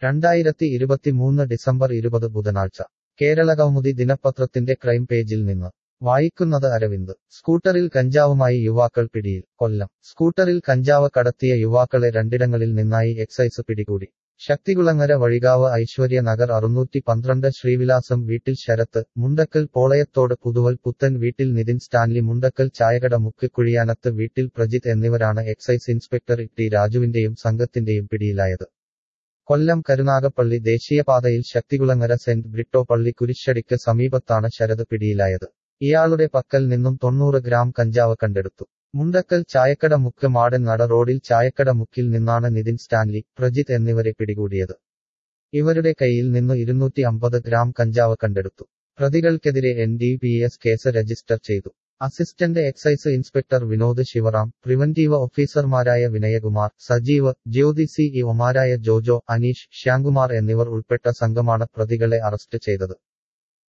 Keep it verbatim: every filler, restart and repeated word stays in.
രണ്ടായിരത്തി ഇരുപത്തിമൂന്ന് ഡിസംബർ ഇരുപത് ബുധനാഴ്ച കേരളകൗമുദി ദിനപത്രത്തിന്റെ ക്രൈം പേജിൽ നിന്ന് വായിക്കുന്നത് അരവിന്ദ്. സ്കൂട്ടറിൽ കഞ്ചാവുമായി യുവാക്കൾ പിടിയിൽ. കൊല്ലം. സ്കൂട്ടറിൽ കഞ്ചാവ് കടത്തിയ യുവാക്കളെ രണ്ടിടങ്ങളിൽ നിന്നായി എക്സൈസ് പിടികൂടി. ശക്തികുളങ്ങര വഴികാവ് ഐശ്വര്യ നഗർ അറുന്നൂറ്റി പന്ത്രണ്ട് ശ്രീവിലാസം വീട്ടിൽ ശരത്ത്, മുണ്ടക്കൽ പോളയത്തോട് പുതുവൽ പുത്തൻ വീട്ടിൽ നിതിൻ സ്റ്റാൻലി, മുണ്ടക്കൽ ചായകട മുക്ക് കുഴിയാനത്ത് വീട്ടിൽ പ്രജിത്ത് എന്നിവരാണ് എക്സൈസ് ഇൻസ്പെക്ടർ ടി രാജുവിന്റെയും സംഘത്തിന്റെയും പിടിയിലായത്. കൊല്ലം കരുനാഗപ്പള്ളി ദേശീയപാതയിൽ ശക്തികുളങ്ങര സെന്റ് ബ്രിട്ടോ പള്ളി കുരിശടിക്ക് സമീപത്താണ് ശരത് പിടിയിലായത്. ഇയാളുടെ പക്കൽ നിന്നും തൊണ്ണൂറ് ഗ്രാം കഞ്ചാവ് കണ്ടെടുത്തു. മുണ്ടക്കൽ ചായക്കട മുക്ക് മാടൻ നട റോഡിൽ ചായക്കട മുക്കിൽ നിന്നാണ് നിതിൻ സ്റ്റാൻലി, പ്രജിത്ത് എന്നിവരെ പിടികൂടിയത്. ഇവരുടെ കയ്യിൽ നിന്നു ഇരുന്നൂറ്റി അമ്പത് ഗ്രാം കഞ്ചാവ് കണ്ടെടുത്തു. പ്രതികൾക്കെതിരെ N D P S case register ചെയ്തു. Assistant excise inspector Vinod Sivaram, preventive ഓഫീസർമാരായ വിനയകുമാർ, സജീവ്, ജ്യോതി, സി ഇ ഒമാരായ ജോജോ, അനീഷ്, ശ്യാംകുമാർ എന്നിവർ ഉൾപ്പെട്ട സംഘമാണ് പ്രതികളെ അറസ്റ്റ് ചെയ്തത്.